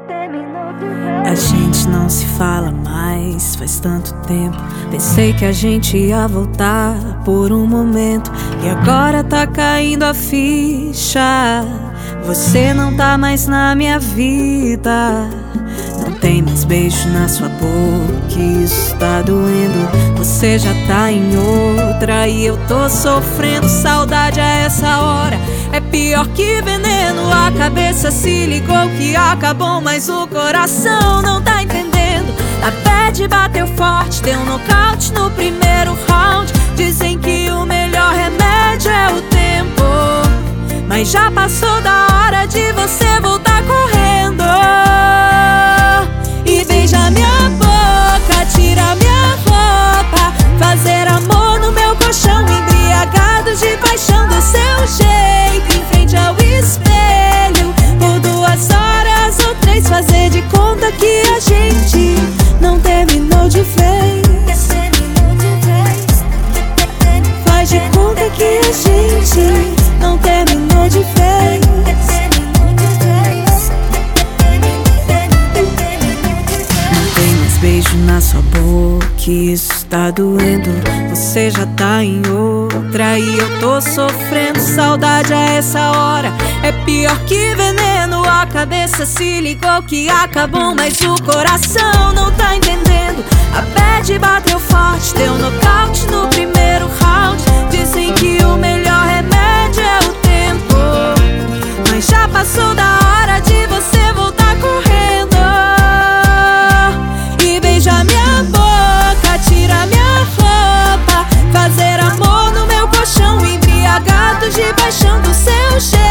A gente não se fala mais, faz tanto tempo. Pensei que a gente ia voltar por um momento, e agora tá caindo a ficha. Você não tá mais na minha vida. Não tem mais beijo na sua boca, isso tá doendo. Você já tá em outra e eu tô sofrendo. Saudade a essa hora é pior que veneno. A cabeça se ligou que acabou, mas o coração não tá entendendo. A bad bateu forte, deu nocaute no primeiro round. Dizem que o melhor remédio é o tempo, mas já passou da hora de você voltar correndo. E beija minha boca, tira minha roupa, fazer amor no meu colchão, embriagados de paixão do seu jeito, em frente ao espelho, por 2 horas ou 3, fazer de conta que a gente não terminou de vez. Faz de conta que a gente não terminou de vez. Beijo na sua boca, isso tá doendo. Você já tá em outra e eu tô sofrendo. Saudade a essa hora é pior que veneno. A cabeça se ligou que acabou, mas o coração não tá entendendo. A bad bateu forte, deu nocaute no primeiro round. Dizem que o melhor remédio é o tempo, mas já passou da hora de você voltar correndo. Beija minha boca, tira minha roupa, fazer amor no meu colchão, embriagados de paixão do seu jeito.